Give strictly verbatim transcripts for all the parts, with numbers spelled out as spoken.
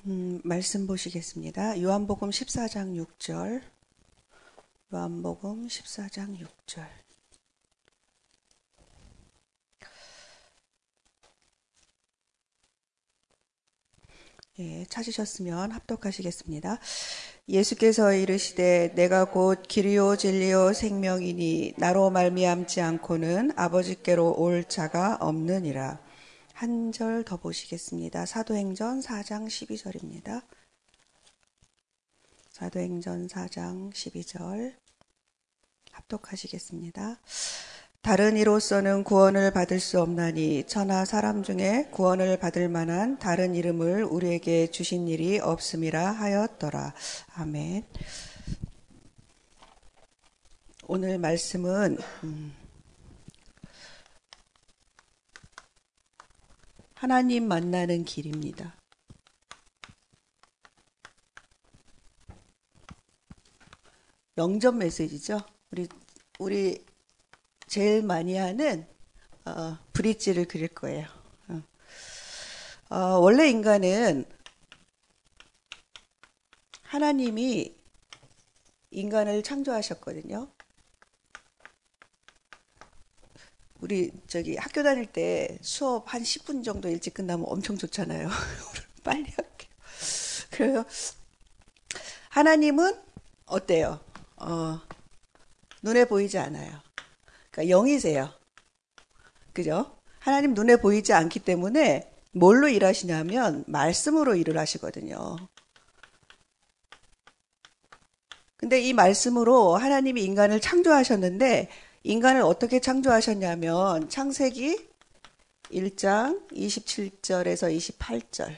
음, 말씀 보시겠습니다. 요한복음 십사 장 육 절. 요한복음 십사 장 육 절. 예, 찾으셨으면 합독하시겠습니다. 예수께서 이르시되 내가 곧 길이요 진리요 생명이니 나로 말미암지 않고는 아버지께로 올 자가 없느니라. 한 절 더 보시겠습니다. 사도행전 사 장 십이 절입니다. 사도행전 사 장 십이 절 합독하시겠습니다. 다른 이로서는 구원을 받을 수 없나니 천하 사람 중에 구원을 받을 만한 다른 이름을 우리에게 주신 일이 없음이라 하였더라. 아멘. 오늘 말씀은 음, 하나님 만나는 길입니다. 영접 메시지죠. 우리 우리 제일 많이 하는 어, 브릿지를 그릴 거예요. 어. 어, 원래 인간은 하나님이 인간을 창조하셨거든요. 우리 저기 학교 다닐 때 수업 한 십 분 정도 일찍 끝나면 엄청 좋잖아요. 빨리 할게요. 그래요. 하나님은 어때요? 어, 눈에 보이지 않아요. 그러니까 영이세요. 그죠? 하나님 눈에 보이지 않기 때문에 뭘로 일하시냐면 말씀으로 일을 하시거든요. 근데 이 말씀으로 하나님이 인간을 창조하셨는데 인간을 어떻게 창조하셨냐면 창세기 일 장 이십칠 절에서 이십팔 절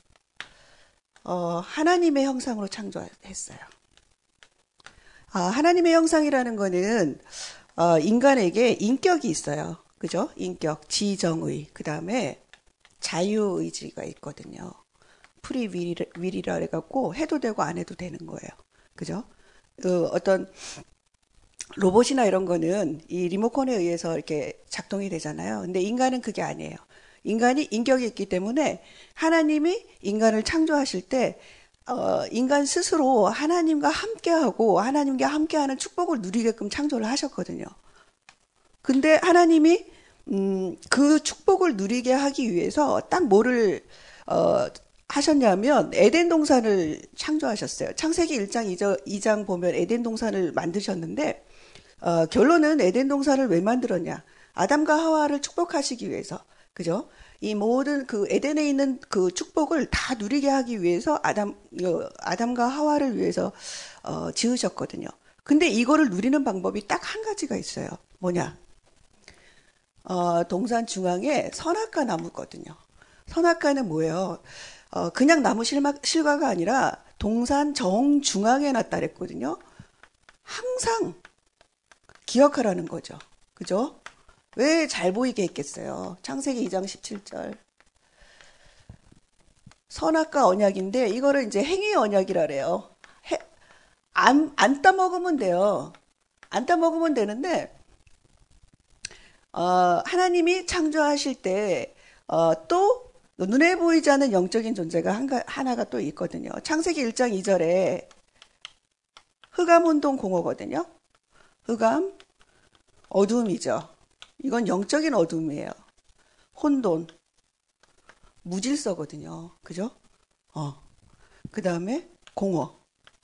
어, 하나님의 형상으로 창조했어요. 아, 하나님의 형상이라는 거는 어, 인간에게 인격이 있어요. 그죠? 인격, 지정의, 그 다음에 자유의지가 있거든요. 프리윌이라 해갖고 해도 되고 안 해도 되는 거예요. 그죠? 어, 어떤 로봇이나 이런 거는 이 리모컨에 의해서 이렇게 작동이 되잖아요. 근데 인간은 그게 아니에요. 인간이 인격이 있기 때문에 하나님이 인간을 창조하실 때 어, 인간 스스로 하나님과 함께하고 하나님과 함께하는 축복을 누리게끔 창조를 하셨거든요. 근데 하나님이 음, 그 축복을 누리게 하기 위해서 딱 뭐를 어, 하셨냐면 에덴 동산을 창조하셨어요. 창세기 일 장 이 장 보면 에덴 동산을 만드셨는데 어, 결론은 에덴 동산을 왜 만들었냐? 아담과 하와를 축복하시기 위해서. 그죠? 이 모든 그 에덴에 있는 그 축복을 다 누리게 하기 위해서 아담, 어, 아담과 하와를 위해서 어, 지으셨거든요. 근데 이거를 누리는 방법이 딱 한 가지가 있어요. 뭐냐? 어, 동산 중앙에 선악과 나무거든요. 선악과는 뭐예요? 어, 그냥 나무 실마, 실과가 아니라 동산 정중앙에 놨다 그랬거든요. 항상 기억하라는 거죠. 그죠? 왜 잘 보이게 했겠어요? 창세기 이 장 십칠 절. 선악과 언약인데 이거를 이제 행위 언약이라 그래요. 해, 안, 안 따먹으면 돼요. 안 따먹으면 되는데 어, 하나님이 창조하실 때 어, 또 눈에 보이지 않는 영적인 존재가 한, 하나가 또 있거든요. 창세기 일 장 이 절에 흑암 혼돈 공허거든요. 흑암 어둠이죠. 이건 영적인 어둠이에요. 혼돈 무질서거든요. 그죠? 어. 그 다음에 공허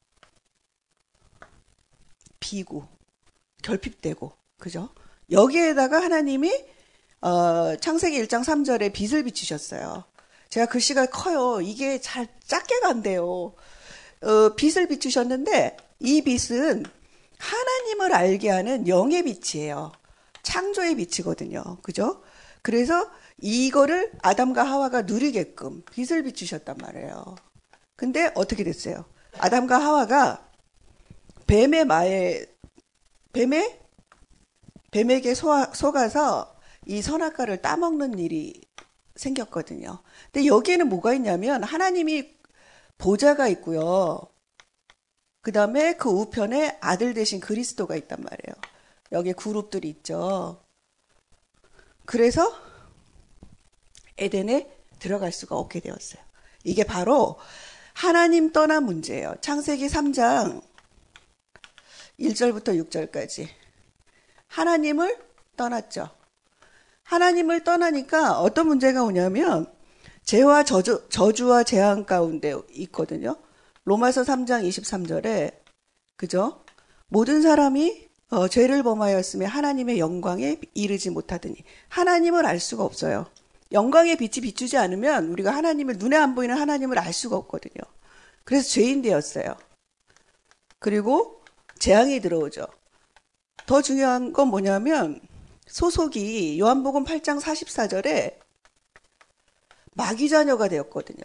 비구 결핍되고 그죠? 여기에다가 하나님이 어, 창세기 일 장 삼 절에 빛을 비추셨어요. 제가 글씨가 커요. 이게 잘 작게가 안 돼요. 어, 빛을 비추셨는데 이 빛은 하나님을 알게 하는 영의 빛이에요. 창조의 빛이거든요. 그죠? 그래서 이거를 아담과 하와가 누리게끔 빛을 비추셨단 말이에요. 근데 어떻게 됐어요? 아담과 하와가 뱀의 마에 뱀의 뱀에게 속- 속아서 이 선악과를 따먹는 일이 생겼거든요. 근데 여기에는 뭐가 있냐면 하나님이 보좌가 있고요. 그 다음에 그 우편에 아들 대신 그리스도가 있단 말이에요. 여기에 그룹들이 있죠. 그래서 에덴에 들어갈 수가 없게 되었어요. 이게 바로 하나님 떠난 문제예요. 창세기 삼 장 일 절부터 육 절까지. 하나님을 떠났죠. 하나님을 떠나니까 어떤 문제가 오냐면 죄와 저주, 저주와 재앙 가운데 있거든요. 로마서 삼 장 이십삼 절에 그죠? 모든 사람이 어, 죄를 범하였으며 하나님의 영광에 이르지 못하더니 하나님을 알 수가 없어요. 영광의 빛이 비추지 않으면 우리가 하나님을 눈에 안 보이는 하나님을 알 수가 없거든요. 그래서 죄인 되었어요. 그리고 재앙이 들어오죠. 더 중요한 건 뭐냐면 소속이 요한복음 팔 장 사십사 절에 마귀 자녀가 되었거든요.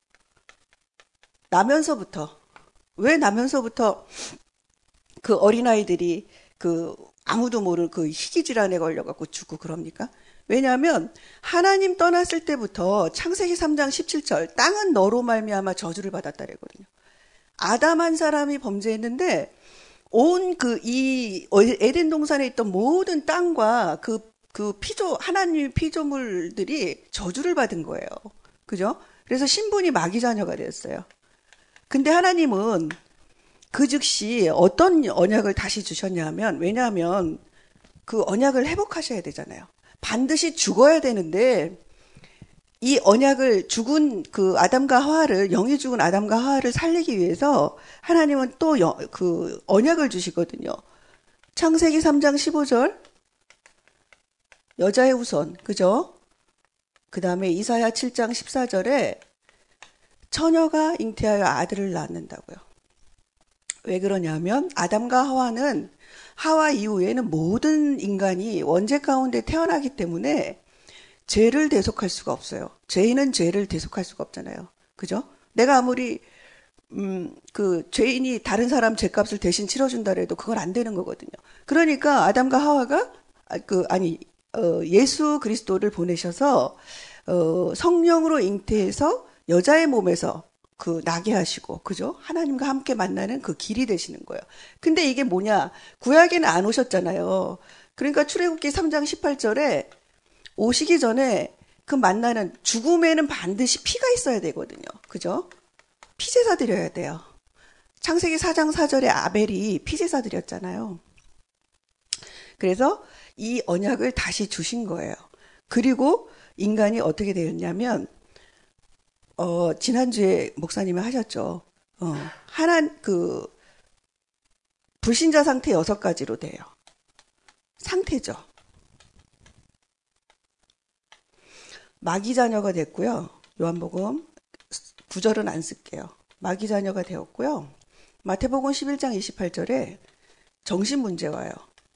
나면서부터 왜 나면서부터 그 어린아이들이 그 아무도 모를 그 희귀 질환에 걸려갖고 죽고 그럽니까? 왜냐하면 하나님 떠났을 때부터 창세기 삼 장 십칠 절 땅은 너로 말미암아 저주를 받았다 그랬거든요. 아담 한 사람이 범죄했는데 온 그 이 에덴 동산에 있던 모든 땅과 그 그 피조 하나님의 피조물들이 저주를 받은 거예요. 그죠? 그래서 신분이 마귀 자녀가 되었어요. 근데 하나님은 그 즉시 어떤 언약을 다시 주셨냐면, 왜냐하면 그 언약을 회복하셔야 되잖아요. 반드시 죽어야 되는데 이 언약을 죽은 그 아담과 하와를, 영이 죽은 아담과 하와를 살리기 위해서 하나님은 또 그 언약을 주시거든요. 창세기 삼 장 십오 절 여자의 후손, 그죠? 그 다음에 이사야 칠 장 십사 절에 처녀가 잉태하여 아들을 낳는다고요. 왜 그러냐면 아담과 하와는 하와 이후에는 모든 인간이 원죄 가운데 태어나기 때문에 죄를 대속할 수가 없어요. 죄인은 죄를 대속할 수가 없잖아요. 그죠? 내가 아무리 음, 그 죄인이 다른 사람 죄값을 대신 치러준다 해도 그건 안 되는 거거든요. 그러니까 아담과 하와가 그 아니 어, 예수 그리스도를 보내셔서 어, 성령으로 잉태해서 여자의 몸에서 그 나게 하시고, 그죠? 하나님과 함께 만나는 그 길이 되시는 거예요. 근데 이게 뭐냐? 구약에는 안 오셨잖아요. 그러니까 출애굽기 삼 장 십팔 절에 오시기 전에 그 만나는 죽음에는 반드시 피가 있어야 되거든요. 그죠? 피제사 드려야 돼요. 창세기 사 장 사 절에 아벨이 피제사 드렸잖아요. 그래서 이 언약을 다시 주신 거예요. 그리고 인간이 어떻게 되었냐면 어, 지난주에 목사님이 하셨죠. 어, 하나, 그, 불신자 상태 여섯 가지로 돼요. 상태죠. 마귀 자녀가 됐고요. 요한복음 구 절은 안 쓸게요. 마귀 자녀가 되었고요. 마태복음 십일 장 이십팔 절에 정신 문제 와요.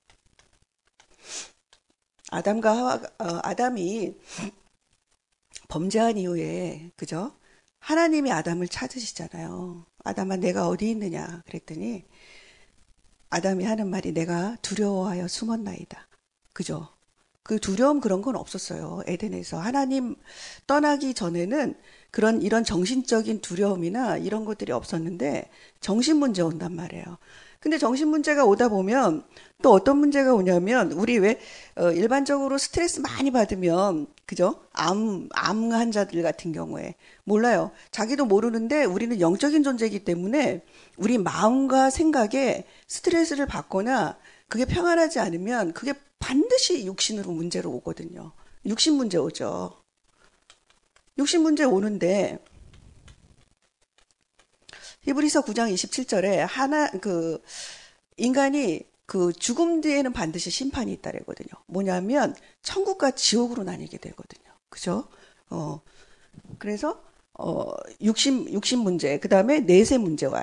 아담과 하와, 어, 아담이 범죄한 이후에, 그죠? 하나님이 아담을 찾으시잖아요. 아담아, 내가 어디 있느냐? 그랬더니, 아담이 하는 말이 내가 두려워하여 숨었나이다. 그죠? 그 두려움 그런 건 없었어요. 에덴에서. 하나님 떠나기 전에는 그런, 이런 정신적인 두려움이나 이런 것들이 없었는데, 정신 문제 온단 말이에요. 근데 정신 문제가 오다 보면 또 어떤 문제가 오냐면 우리 왜 어, 일반적으로 스트레스 많이 받으면 그죠? 암, 암 환자들 같은 경우에 몰라요. 자기도 모르는데 우리는 영적인 존재이기 때문에 우리 마음과 생각에 스트레스를 받거나 그게 평안하지 않으면 그게 반드시 육신으로 문제로 오거든요. 육신 문제 오죠. 육신 문제 오는데 히브리서 구 장 이십칠 절에 하나 그 인간이 그 죽음 뒤에는 반드시 심판이 있다래거든요. 뭐냐면 천국과 지옥으로 나뉘게 되거든요. 그죠? 어 그래서 어 육신 육신 문제, 그다음에 내세 문제 와요.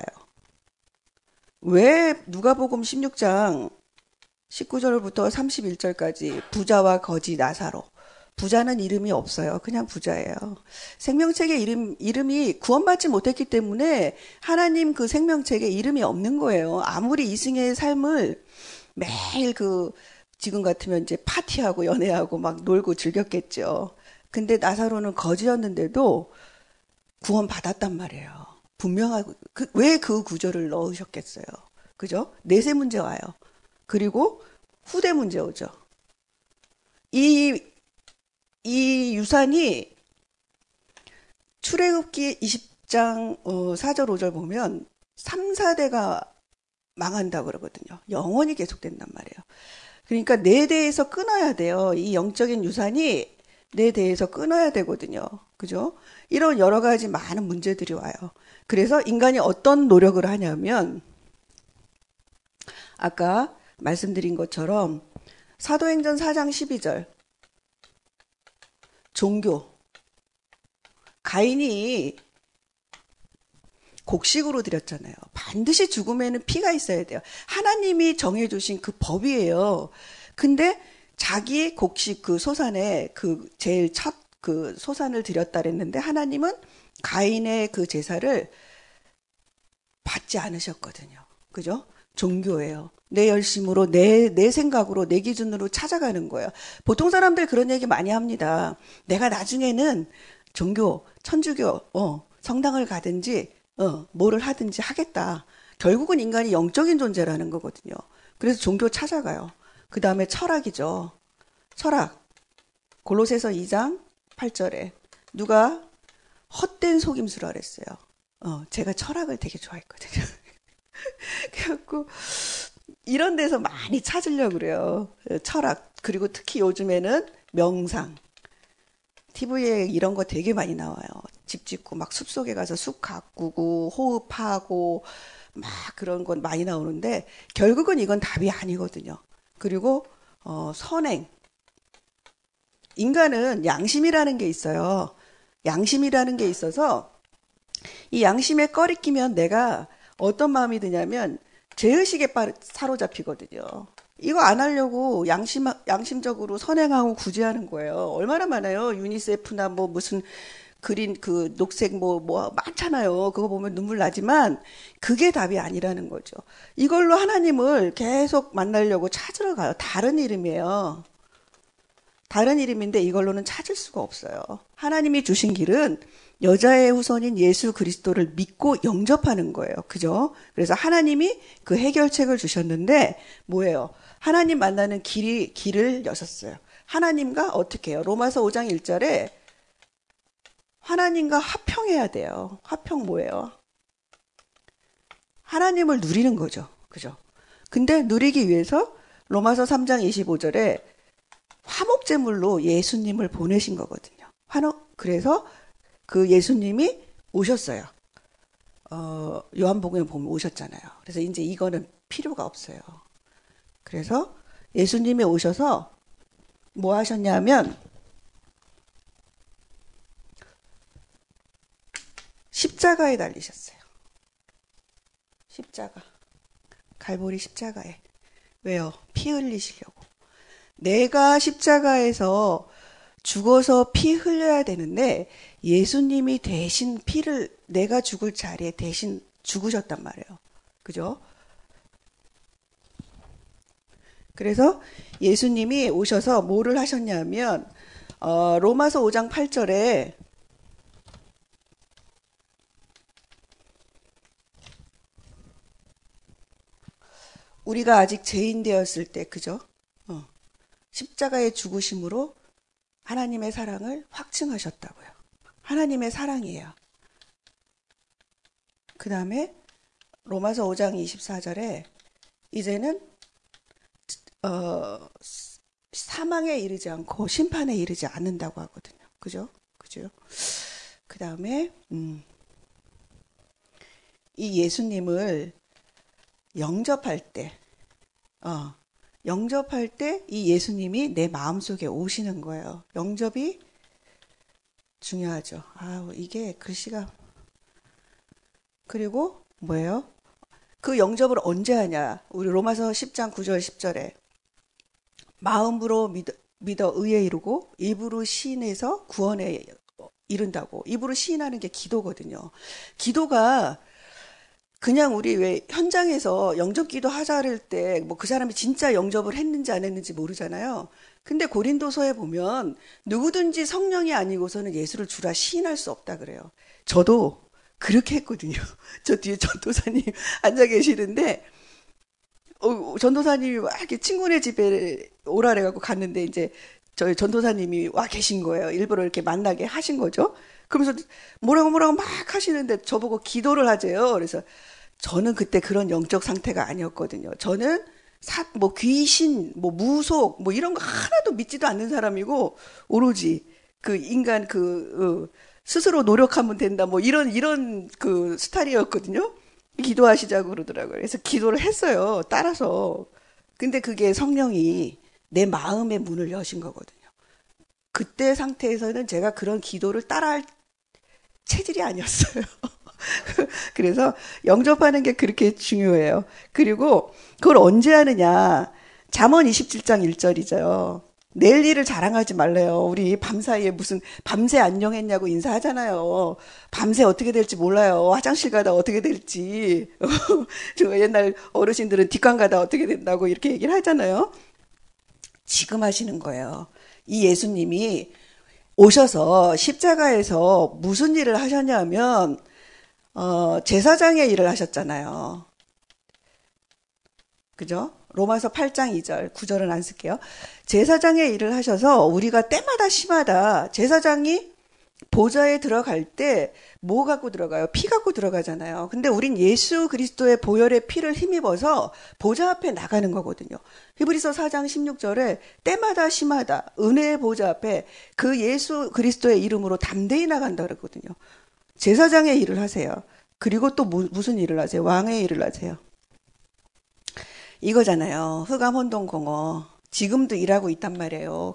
왜 누가복음 십육 장 십구 절부터 삼십일 절까지 부자와 거지 나사로, 부자는 이름이 없어요. 그냥 부자예요. 생명책에 이름, 이름이 구원받지 못했기 때문에 하나님 그 생명책에 이름이 없는 거예요. 아무리 이승의 삶을 매일 그, 지금 같으면 이제 파티하고 연애하고 막 놀고 즐겼겠죠. 근데 나사로는 거지였는데도 구원받았단 말이에요. 분명하고, 그, 왜 그 구절을 넣으셨겠어요. 그죠? 내세 문제 와요. 그리고 후대 문제 오죠. 이 이 유산이 출애굽기 이십 장 어, 사 절 오 절 보면 삼, 사 대가 망한다 그러거든요. 영원히 계속된단 말이에요. 그러니까 내 대에서 끊어야 돼요. 이 영적인 유산이 내 대에서 끊어야 되거든요. 그죠? 이런 여러 가지 많은 문제들이 와요. 그래서 인간이 어떤 노력을 하냐면 아까 말씀드린 것처럼 사도행전 사 장 십이 절 종교 가인이 곡식으로 드렸잖아요. 반드시 죽음에는 피가 있어야 돼요. 하나님이 정해주신 그 법이에요. 근데 자기 곡식 그 소산에 그 제일 첫 그 소산을 드렸다 그랬는데 하나님은 가인의 그 제사를 받지 않으셨거든요. 그죠? 종교예요. 내 열심으로, 내, 내 생각으로, 내 기준으로 찾아가는 거예요. 보통 사람들 그런 얘기 많이 합니다. 내가 나중에는 종교, 천주교, 어, 성당을 가든지, 어, 뭐를 하든지 하겠다. 결국은 인간이 영적인 존재라는 거거든요. 그래서 종교 찾아가요. 그 다음에 철학이죠. 철학. 골로새서 이 장 팔 절에 누가 헛된 속임수라 그랬어요. 어, 제가 철학을 되게 좋아했거든요. 그래갖고 이런 데서 많이 찾으려고 그래요. 철학. 그리고 특히 요즘에는 명상. 티비에 이런 거 되게 많이 나와요. 집 짓고 막 숲속에 가서 숲 가꾸고 호흡하고 막 그런 건 많이 나오는데 결국은 이건 답이 아니거든요. 그리고 어, 선행. 인간은 양심이라는 게 있어요. 양심이라는 게 있어서 이 양심에 꺼리끼면 내가 어떤 마음이 드냐면 죄의식에 사로잡히거든요. 이거 안 하려고 양심, 양심적으로 선행하고 구제하는 거예요. 얼마나 많아요. 유니세프나 뭐 무슨 그린 그 녹색 뭐, 뭐 많잖아요. 그거 보면 눈물 나지만 그게 답이 아니라는 거죠. 이걸로 하나님을 계속 만나려고 찾으러 가요. 다른 이름이에요. 다른 이름인데 이걸로는 찾을 수가 없어요. 하나님이 주신 길은 여자의 후손인 예수 그리스도를 믿고 영접하는 거예요. 그죠? 그래서 하나님이 그 해결책을 주셨는데 뭐예요? 하나님 만나는 길이, 길을 여셨어요. 하나님과 어떻게 해요? 로마서 오 장 일 절에 하나님과 화평해야 돼요. 화평 뭐예요? 하나님을 누리는 거죠. 그죠? 근데 누리기 위해서 로마서 삼 장 이십오 절에 화목제물로 예수님을 보내신 거거든요. 화목, 그래서 그 예수님이 오셨어요. 어, 요한복음에 보면 오셨잖아요. 그래서 이제 이거는 필요가 없어요. 그래서 예수님이 오셔서 뭐 하셨냐면 십자가에 달리셨어요. 십자가. 갈보리 십자가에. 왜요? 피 흘리시려고. 내가 십자가에서 죽어서 피 흘려야 되는데 예수님이 대신 피를 내가 죽을 자리에 대신 죽으셨단 말이에요. 그죠? 그래서 예수님이 오셔서 뭐를 하셨냐면 어, 로마서 오 장 팔 절에 우리가 아직 죄인 되었을 때 그죠? 어, 십자가의 죽으심으로 하나님의 사랑을 확증하셨다고요. 하나님의 사랑이에요. 그 다음에 로마서 오 장 이십사 절에 이제는 어, 사망에 이르지 않고 심판에 이르지 않는다고 하거든요. 그죠? 그죠? 그 다음에 음, 이 예수님을 영접할 때 어, 영접할 때 이 예수님이 내 마음속에 오시는 거예요. 영접이 중요하죠. 아, 이게 글씨가 그리고 뭐예요? 그 영접을 언제 하냐? 우리 로마서 십 장 구 절 십 절에 마음으로 믿어, 믿어 의에 이르고 입으로 시인해서 구원에 이른다고. 입으로 시인하는 게 기도거든요. 기도가 그냥 우리 왜 현장에서 영접 기도 하자 할 때 뭐 그 사람이 진짜 영접을 했는지 안 했는지 모르잖아요. 근데 고린도서에 보면 누구든지 성령이 아니고서는 예수를 주라 시인할 수 없다 그래요. 저도 그렇게 했거든요. 저 뒤에 전도사님 앉아 계시는데 어, 전도사님이 막 이렇게 친구네 집에 오라 그래갖고 갔는데 이제 저희 전도사님이 와 계신 거예요. 일부러 이렇게 만나게 하신 거죠. 그러면서 뭐라고 뭐라고 막 하시는데 저보고 기도를 하재요. 그래서 저는 그때 그런 영적 상태가 아니었거든요. 저는 사, 뭐 귀신, 뭐 무속, 뭐 이런 거 하나도 믿지도 않는 사람이고 오로지 그 인간 그 어, 스스로 노력하면 된다. 뭐 이런 이런 그 스타일이었거든요. 기도하시자고 그러더라고요. 그래서 기도를 했어요. 따라서. 근데 그게 성령이 내 마음의 문을 여신 거거든요. 그때 상태에서는 제가 그런 기도를 따라할 체질이 아니었어요. 그래서 영접하는 게 그렇게 중요해요. 그리고 그걸 언제 하느냐. 잠언 이십칠 장 일 절이죠. 내일 일을 자랑하지 말래요. 우리 밤사이에 무슨 밤새 안녕했냐고 인사하잖아요. 밤새 어떻게 될지 몰라요. 화장실 가다 어떻게 될지. 저 옛날 어르신들은 뒷강 가다 어떻게 된다고 이렇게 얘기를 하잖아요. 지금 하시는 거예요. 이 예수님이 오셔서 십자가에서 무슨 일을 하셨냐면 어, 제사장의 일을 하셨잖아요. 그죠? 로마서 팔 장 이 절, 구 절은 안 쓸게요. 제사장의 일을 하셔서 우리가 때마다 시마다 제사장이 보좌에 들어갈 때 뭐 갖고 들어가요? 피 갖고 들어가잖아요. 근데 우린 예수 그리스도의 보혈의 피를 힘입어서 보좌 앞에 나가는 거거든요. 히브리서 사 장 십육 절에 때마다 시마다 은혜의 보좌 앞에 그 예수 그리스도의 이름으로 담대히 나간다 그러거든요. 제사장의 일을 하세요. 그리고 또 무, 무슨 일을 하세요? 왕의 일을 하세요. 이거잖아요. 흑암 혼돈 공허. 지금도 일하고 있단 말이에요.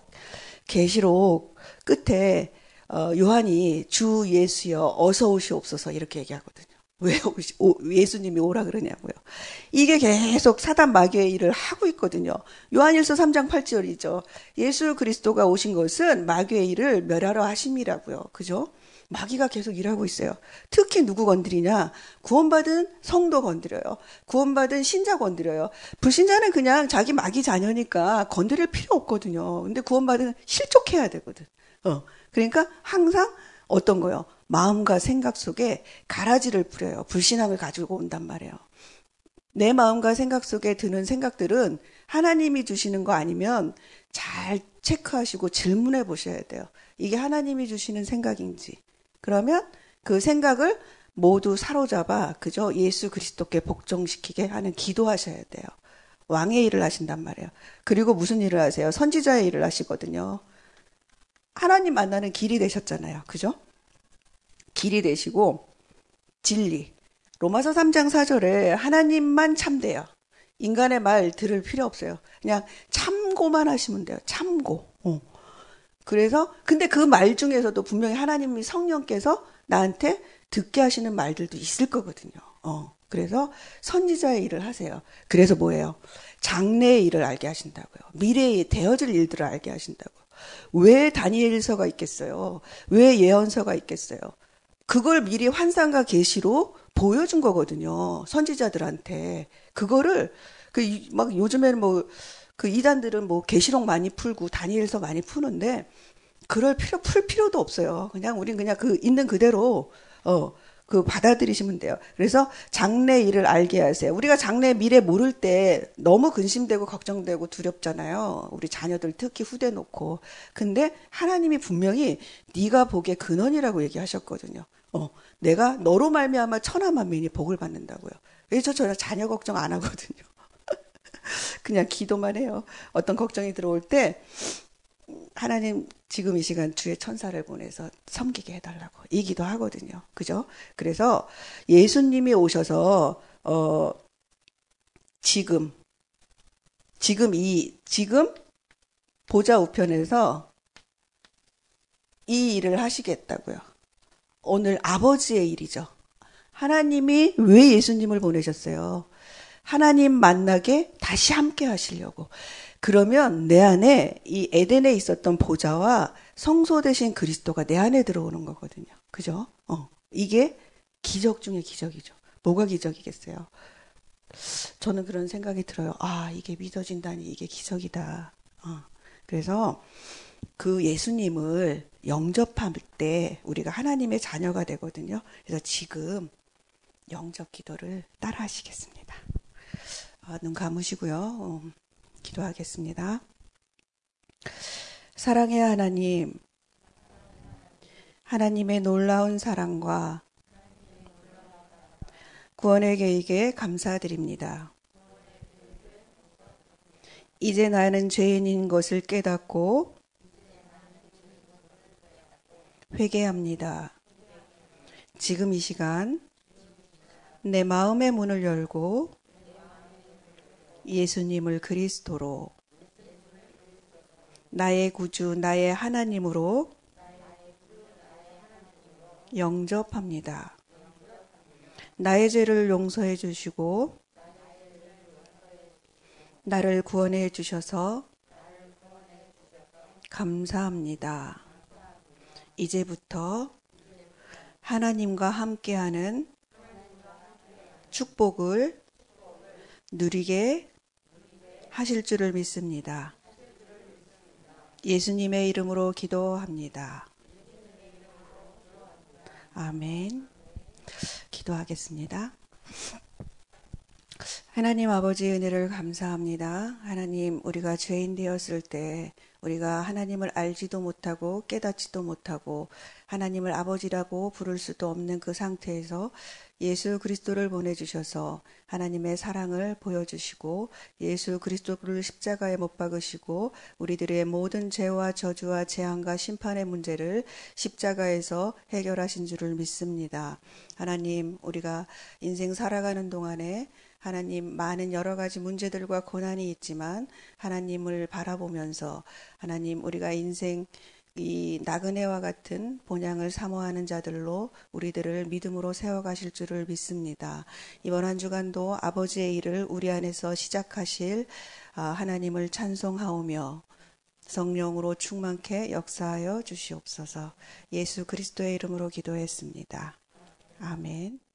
계시록 끝에 어, 요한이 주 예수여 어서 오시옵소서 이렇게 얘기하거든요. 왜 오시, 오, 예수님이 오라 그러냐고요. 이게 계속 사단 마귀의 일을 하고 있거든요. 요한일서 삼 장 팔 절이죠. 예수 그리스도가 오신 것은 마귀의 일을 멸하러 하심이라고요. 그죠? 마귀가 계속 일하고 있어요. 특히 누구 건드리냐? 구원받은 성도 건드려요. 구원받은 신자 건드려요. 불신자는 그냥 자기 마귀 자녀니까 건드릴 필요 없거든요. 근데 구원받은 실족해야 되거든. 어. 그러니까 항상 어떤 거요? 마음과 생각 속에 가라지를 부려요. 불신앙을 가지고 온단 말이에요. 내 마음과 생각 속에 드는 생각들은 하나님이 주시는 거 아니면 잘 체크하시고 질문해 보셔야 돼요. 이게 하나님이 주시는 생각인지. 그러면 그 생각을 모두 사로잡아 그저 예수 그리스도께 복종시키게 하는 기도하셔야 돼요. 왕의 일을 하신단 말이에요. 그리고 무슨 일을 하세요? 선지자의 일을 하시거든요. 하나님 만나는 길이 되셨잖아요. 그죠? 길이 되시고 진리. 로마서 삼 장 사 절에 하나님만 참돼요. 인간의 말 들을 필요 없어요. 그냥 참고만 하시면 돼요. 참고. 어. 그래서 근데 그 말 중에서도 분명히 하나님이 성령께서 나한테 듣게 하시는 말들도 있을 거거든요. 어. 그래서 선지자의 일을 하세요. 그래서 뭐예요? 장래의 일을 알게 하신다고요. 미래에 되어질 일들을 알게 하신다고요. 왜 다니엘서가 있겠어요? 왜 예언서가 있겠어요? 그걸 미리 환상과 계시로 보여준 거거든요. 선지자들한테. 그거를 그 막 요즘에는 뭐 그 이단들은 뭐 계시록 많이 풀고 다니엘서 많이 푸는데 그럴 필요 풀 필요도 없어요. 그냥 우린 그냥 그 있는 그대로 어 그 받아들이시면 돼요. 그래서 장래 일을 알게 하세요. 우리가 장래 미래 모를 때 너무 근심되고 걱정되고 두렵잖아요. 우리 자녀들 특히 후대 놓고. 근데 하나님이 분명히 네가 복의 근원이라고 얘기하셨거든요. 어, 내가 너로 말미암아 천하 만민이 복을 받는다고요. 그래서 저 자녀 걱정 안 하거든요. 그냥 기도만 해요. 어떤 걱정이 들어올 때 하나님 지금 이 시간 주의 천사를 보내서 섬기게 해달라고 이 기도 하거든요. 그죠? 그래서 예수님이 오셔서 어 지금 지금 이 지금 보좌 우편에서 이 일을 하시겠다고요. 오늘 아버지의 일이죠. 하나님이 왜 예수님을 보내셨어요? 하나님 만나게 다시 함께 하시려고. 그러면 내 안에 이 에덴에 있었던 보좌와 성소 되신 그리스도가 내 안에 들어오는 거거든요. 그죠? 어, 이게 기적 중에 기적이죠. 뭐가 기적이겠어요? 저는 그런 생각이 들어요. 아, 이게 믿어진다니 이게 기적이다. 어, 그래서 그 예수님을 영접할 때 우리가 하나님의 자녀가 되거든요. 그래서 지금 영접 기도를 따라 하시겠습니다. 아, 눈 감으시고요. 어, 기도하겠습니다. 사랑의 하나님, 하나님의 놀라운 사랑과 구원의 계획에 감사드립니다. 이제 나는 죄인인 것을 깨닫고 회개합니다. 지금 이 시간 내 마음의 문을 열고 예수님을 그리스도로 나의 구주, 나의 하나님으로 영접합니다. 나의 죄를 용서해 주시고 나를 구원해 주셔서 감사합니다. 이제부터 하나님과 함께하는 축복을 누리게 하실 줄을 믿습니다. 예수님의 이름으로 기도합니다. 아멘. 기도하겠습니다. 하나님 아버지의 은혜를 감사합니다. 하나님, 우리가 죄인 되었을 때 우리가 하나님을 알지도 못하고 깨닫지도 못하고 하나님을 아버지라고 부를 수도 없는 그 상태에서 예수 그리스도를 보내주셔서 하나님의 사랑을 보여주시고 예수 그리스도를 십자가에 못 박으시고 우리들의 모든 죄와 저주와 재앙과 심판의 문제를 십자가에서 해결하신 줄을 믿습니다. 하나님, 우리가 인생 살아가는 동안에 하나님, 많은 여러 가지 문제들과 고난이 있지만 하나님을 바라보면서 하나님, 우리가 인생 이 나그네와 같은 본향을 사모하는 자들로 우리들을 믿음으로 세워가실 줄을 믿습니다. 이번 한 주간도 아버지의 일을 우리 안에서 시작하실 하나님을 찬송하오며 성령으로 충만케 역사하여 주시옵소서. 예수 그리스도의 이름으로 기도했습니다. 아멘.